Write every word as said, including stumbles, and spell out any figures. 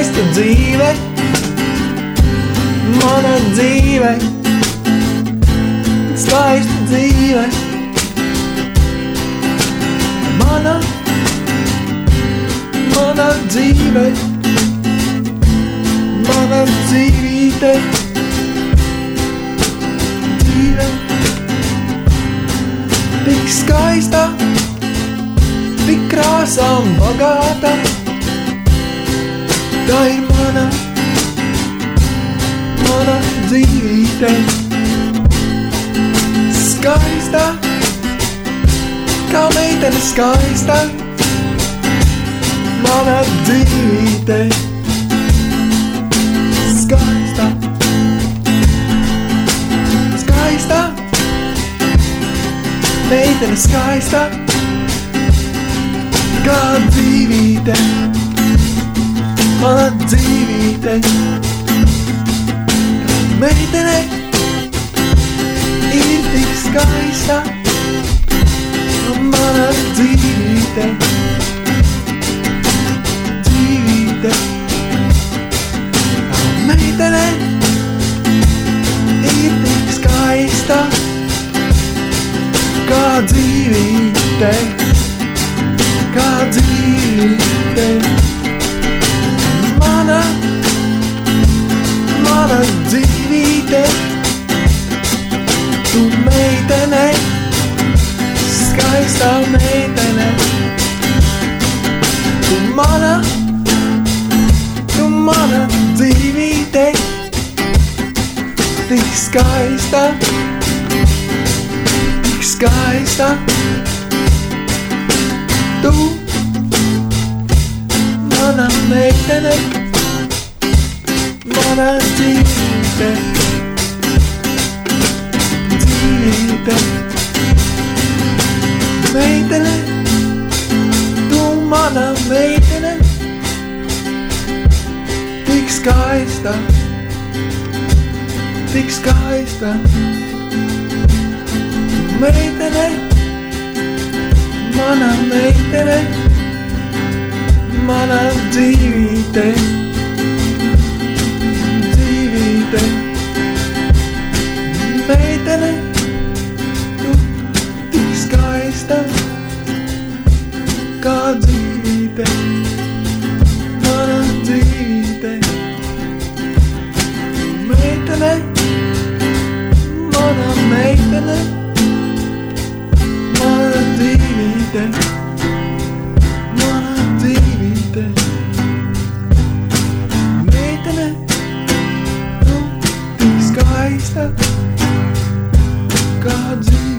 skaista dzīve, mana dzīve, skaista dzīve, mana, mana dzīve, mana dzīvīte, dzīve, tik skaista, tik krāsām bagāta, tā ir mana, mana dzīvīte, skaista, kā meitene skaista, mana dzīvīte, skaista, skaista, meitene skaista, kā dzīvīte, mana dzīvīte, meitene ir tik skaista, mana dzīvīte, dzīvīte, meitene ir tik skaista, kā dzīvīte, kā dzīvīte, mana, mana dzīvīte, tu meitene, skaistā meitene, tu mana, tu mana dzīvīte, tik skaista, tik skaista, tu mana meitene, mana dzīvīte, dzīvīte, meitene, tu mana meitene, tik skaista, tik skaista, meitene, mana meitene, mana dzīvīte, dzīvīte, meitene, tu tik skaista, kā dzīvīte, mana dzīvīte, meitene, mana meitene, mana dzīvīte, mana dzīvīte, meitene, tu tik skaista, kā dzīvīte.